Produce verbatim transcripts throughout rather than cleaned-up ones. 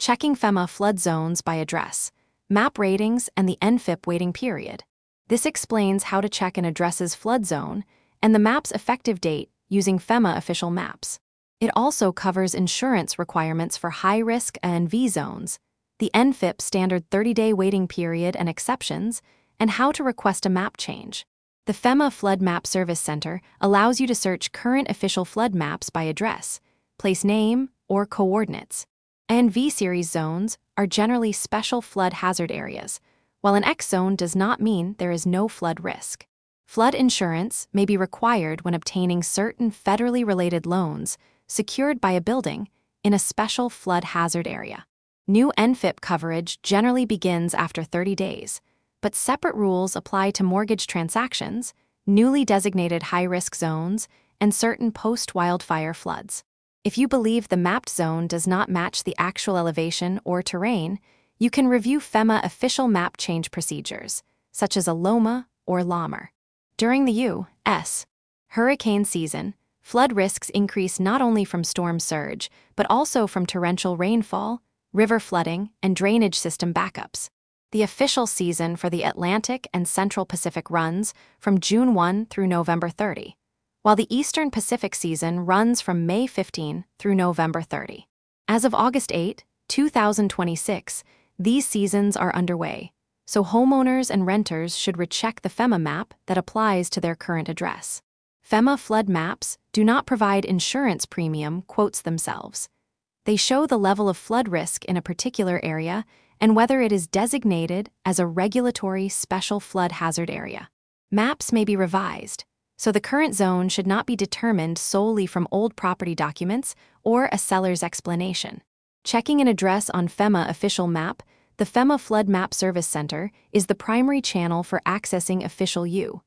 checking FEMA flood zones by address, map ratings, and the N F I P waiting period. This explains how to check an address's flood zone and the map's effective date using FEMA official maps. It also covers insurance requirements for high-risk A and V zones, the N F I P standard thirty-day waiting period and exceptions, and how to request a map change. The FEMA Flood Map Service Center allows you to search current official flood maps by address, place name, or coordinates. A and V series zones are generally special flood hazard areas, while an X zone does not mean there is no flood risk. Flood insurance may be required when obtaining certain federally related loans secured by a building in a special flood hazard area. New N F I P coverage generally begins after thirty days, but separate rules apply to mortgage transactions, newly designated high-risk zones, and certain post-wildfire floods. If you believe the mapped zone does not match the actual elevation or terrain, you can review FEMA official map change procedures, such as a LOMA or LOMR. During the U S hurricane season, flood risks increase not only from storm surge, but also from torrential rainfall, river flooding, and drainage system backups. The official season for the Atlantic and Central Pacific runs from June first through November thirtieth, while the Eastern Pacific season runs from May fifteenth through November thirtieth. As of August eighth, two thousand twenty-six, these seasons are underway, so homeowners and renters should recheck the FEMA map that applies to their current address. FEMA flood maps do not provide insurance premium quotes themselves. They show the level of flood risk in a particular area and whether it is designated as a regulatory special flood hazard area. Maps may be revised, so the current zone should not be determined solely from old property documents or a seller's explanation. Checking an address on FEMA official map, the FEMA Flood Map Service Center is the primary channel for accessing official U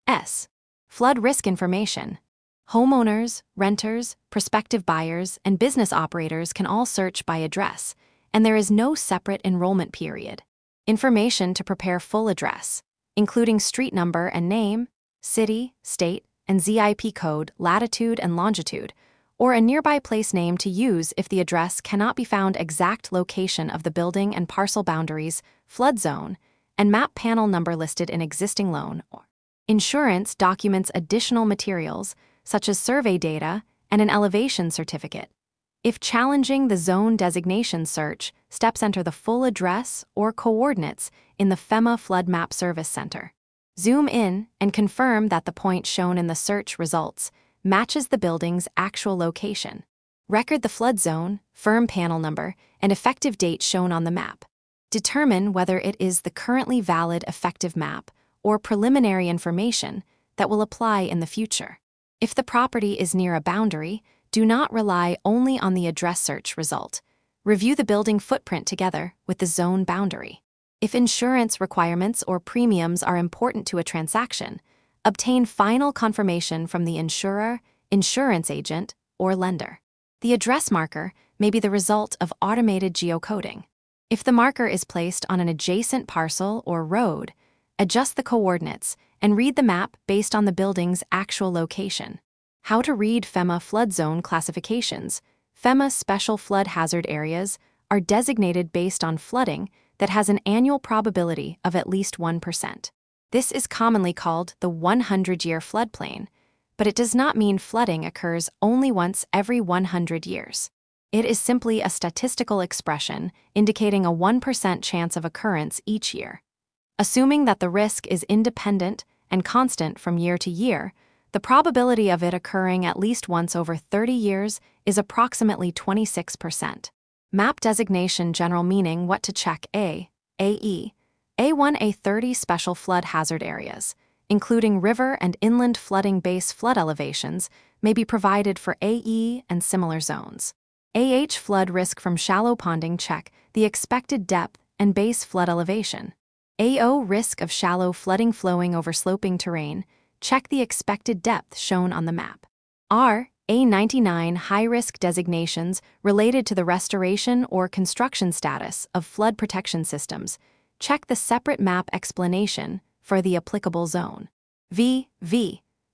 S flood risk information. Homeowners, renters, prospective buyers, and business operators can all search by address, and there is no separate enrollment period. Information to prepare full address, including street number and name, city, state, and Z I P code, latitude and longitude, or a nearby place name to use if the address cannot be found. Exact location of the building and parcel boundaries, flood zone, and map panel number listed in existing loan. Insurance documents additional materials, such as survey data and an elevation certificate. If challenging the zone designation search, steps enter the full address or coordinates in the FEMA Flood Map Service Center. Zoom in and confirm that the point shown in the search results matches the building's actual location. Record the flood zone, firm panel number, and effective date shown on the map. Determine whether it is the currently valid effective map or preliminary information that will apply in the future. If the property is near a boundary, do not rely only on the address search result. Review the building footprint together with the zone boundary. If insurance requirements or premiums are important to a transaction, obtain final confirmation from the insurer, insurance agent, or lender. The address marker may be the result of automated geocoding. If the marker is placed on an adjacent parcel or road, adjust the coordinates and read the map based on the building's actual location. How to read FEMA flood zone classifications. FEMA special flood hazard areas are designated based on flooding that has an annual probability of at least one percent. This is commonly called the hundred-year floodplain, but it does not mean flooding occurs only once every one hundred years. It is simply a statistical expression indicating a one percent chance of occurrence each year. Assuming that the risk is independent and constant from year to year, the probability of it occurring at least once over thirty years is approximately twenty-six percent. Map designation general meaning what to check. A, A E, A one A thirty special flood hazard areas, including river and inland flooding base flood elevations, may be provided for A E and similar zones. A H flood risk from shallow ponding check the expected depth and base flood elevation. A O risk of shallow flooding flowing over sloping terrain, check the expected depth shown on the map. R, A ninety-nine high-risk designations related to the restoration or construction status of flood protection systems, check the separate map explanation for the applicable zone. V, V,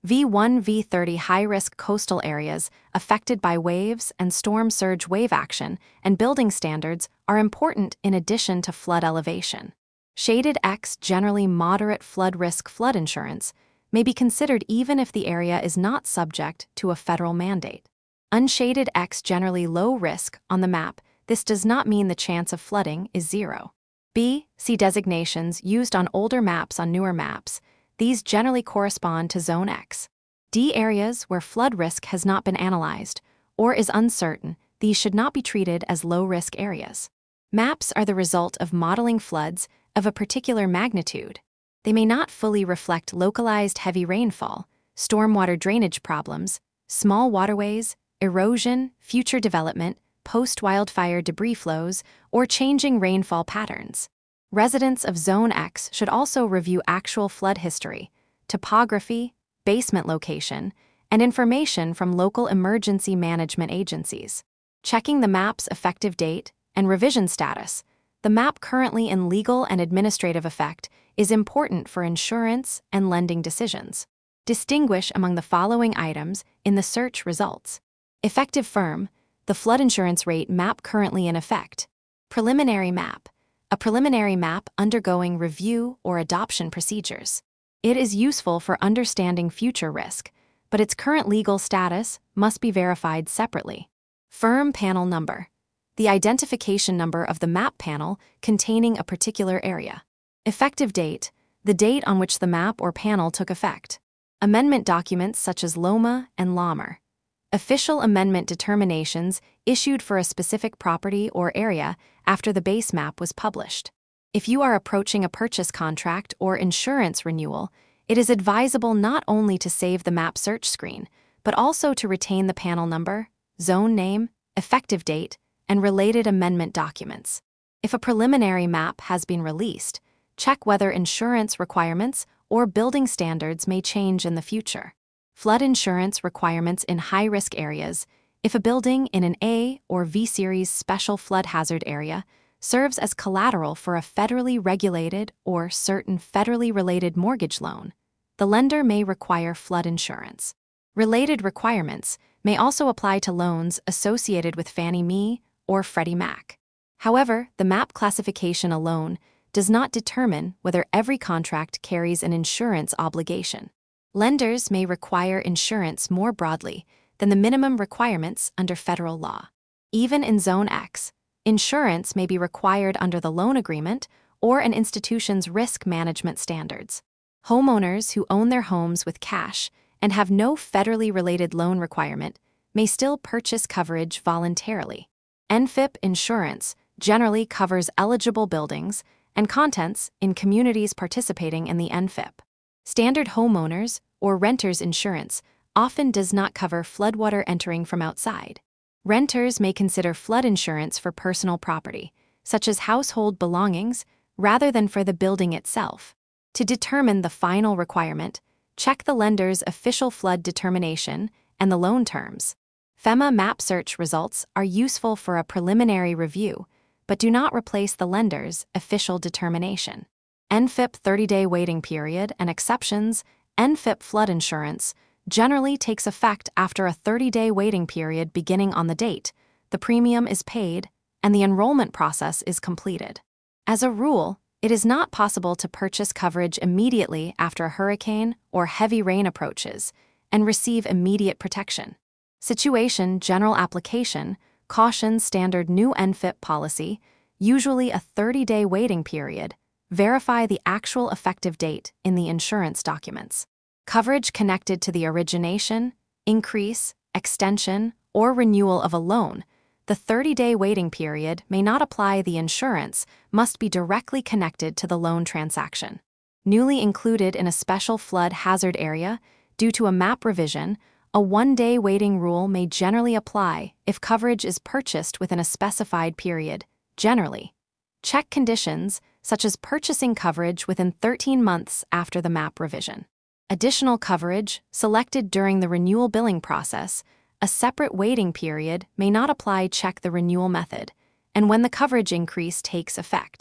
V one V thirty high-risk coastal areas affected by waves and storm surge wave action and building standards are important in addition to flood elevation. Shaded X generally moderate flood risk flood insurance may be considered even if the area is not subject to a federal mandate. Unshaded X generally low risk on the map. This does not mean the chance of flooding is zero. B. See designations used on older maps on newer maps. These generally correspond to Zone X. D. Areas where flood risk has not been analyzed or is uncertain. These should not be treated as low-risk areas. Maps are the result of modeling floods of a particular magnitude. They may not fully reflect localized heavy rainfall, stormwater drainage problems, small waterways, erosion, future development, post-wildfire debris flows, or changing rainfall patterns. Residents of Zone X should also review actual flood history, topography, basement location, and information from local emergency management agencies. Checking the map's effective date and revision status. The map currently in legal and administrative effect is important for insurance and lending decisions. Distinguish among the following items in the search results. Effective firm, the flood insurance rate map currently in effect. Preliminary map, a preliminary map undergoing review or adoption procedures. It is useful for understanding future risk, but its current legal status must be verified separately. Firm panel number, the identification number of the map panel containing a particular area. Effective date, the date on which the map or panel took effect. Amendment documents such as LOMA and LOMER. Official amendment determinations issued for a specific property or area after the base map was published. If you are approaching a purchase contract or insurance renewal, it is advisable not only to save the map search screen, but also to retain the panel number, zone name, effective date, and related amendment documents. If a preliminary map has been released, check whether insurance requirements or building standards may change in the future. Flood insurance requirements in high-risk areas. If a building in an A or V Series special flood hazard area serves as collateral for a federally regulated or certain federally related mortgage loan, the lender may require flood insurance. Related requirements may also apply to loans associated with Fannie Mae or Freddie Mac. However, the map classification alone does not determine whether every contract carries an insurance obligation. Lenders may require insurance more broadly than the minimum requirements under federal law. Even in Zone X, insurance may be required under the loan agreement or an institution's risk management standards. Homeowners who own their homes with cash and have no federally related loan requirement may still purchase coverage voluntarily. N F I P insurance generally covers eligible buildings and contents in communities participating in the N F I P. Standard homeowners or renters insurance often does not cover floodwater entering from outside. Renters may consider flood insurance for personal property, such as household belongings, rather than for the building itself. To determine the final requirement, check the lender's official flood determination and the loan terms. FEMA map search results are useful for a preliminary review, but do not replace the lender's official determination. N F I P thirty-day waiting period and exceptions. N F I P flood insurance generally takes effect after a thirty-day waiting period beginning on the date the premium is paid and the enrollment process is completed. As a rule, it is not possible to purchase coverage immediately after a hurricane or heavy rain approaches and receive immediate protection. Situation General Application cautions standard new N F I P policy, usually a thirty-day waiting period. Verify the actual effective date in the insurance documents. Coverage connected to the origination, increase, extension, or renewal of a loan. The thirty-day waiting period may not apply. The insurance must be directly connected to the loan transaction. Newly included in a special flood hazard area due to a map revision, a one-day waiting rule may generally apply if coverage is purchased within a specified period. Generally, check conditions such as purchasing coverage within thirteen months after the map revision. Additional coverage selected during the renewal billing process. A separate waiting period may not apply. Check the renewal method and when the coverage increase takes effect.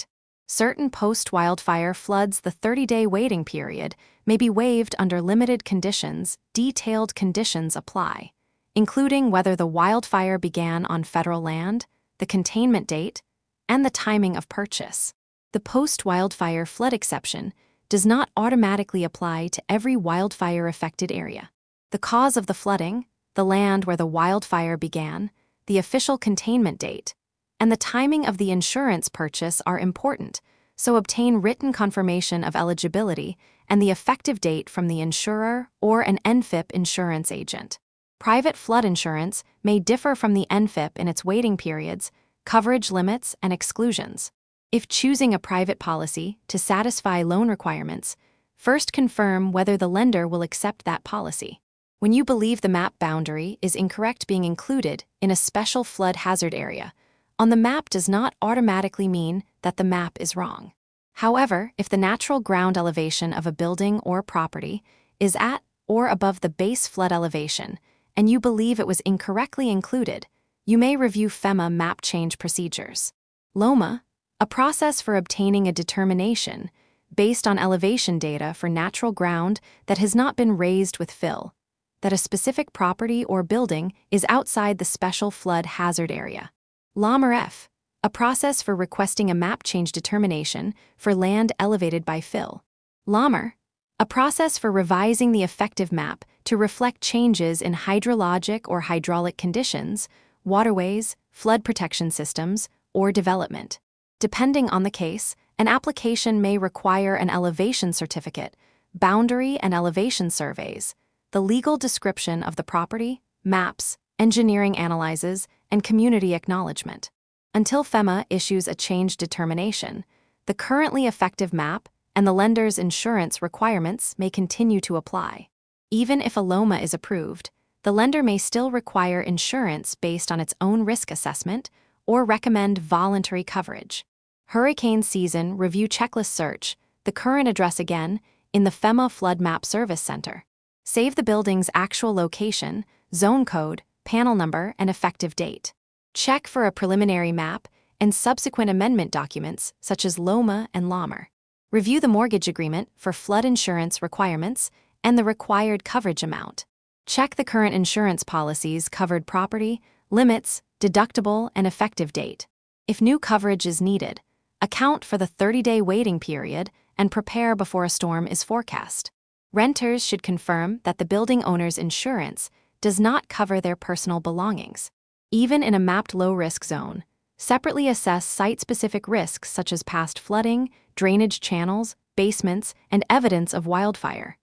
Certain post-wildfire floods, the thirty-day waiting period, may be waived under limited conditions. Detailed conditions apply, including whether the wildfire began on federal land, the containment date, and the timing of purchase. The post-wildfire flood exception does not automatically apply to every wildfire-affected area. The cause of the flooding, the land where the wildfire began, the official containment date, and the timing of the insurance purchase are important, so obtain written confirmation of eligibility and the effective date from the insurer or an N F I P insurance agent. Private flood insurance may differ from the N F I P in its waiting periods, coverage limits, and exclusions. If choosing a private policy to satisfy loan requirements, first confirm whether the lender will accept that policy. When you believe the map boundary is incorrect, being included in a special flood hazard area on the map does not automatically mean that the map is wrong. However, if the natural ground elevation of a building or property is at or above the base flood elevation, and you believe it was incorrectly included, you may review FEMA map change procedures. LOMA, a process for obtaining a determination based on elevation data for natural ground that has not been raised with fill, that a specific property or building is outside the special flood hazard area. LOMR-F, a process for requesting a map change determination for land elevated by fill. LOMR, a process for revising the effective map to reflect changes in hydrologic or hydraulic conditions, waterways, flood protection systems, or development. Depending on the case, an application may require an elevation certificate, boundary and elevation surveys, the legal description of the property, maps, engineering analyses, and community acknowledgement. Until FEMA issues a change determination, the currently effective map and the lender's insurance requirements may continue to apply. Even if a LOMA is approved, the lender may still require insurance based on its own risk assessment or recommend voluntary coverage. Hurricane season review checklist: search the current address again in the FEMA Flood Map Service Center. Save the building's actual location, zone code, panel number, and effective date. Check for a preliminary map and subsequent amendment documents such as LOMA and LOMR. Review the mortgage agreement for flood insurance requirements and the required coverage amount. Check the current insurance policy's covered property, limits, deductible, and effective date. If new coverage is needed, account for the thirty-day waiting period and prepare before a storm is forecast. Renters should confirm that the building owner's insurance does not cover their personal belongings. Even in a mapped low-risk zone, separately assess site-specific risks such as past flooding, drainage channels, basements, and evidence of wildfire.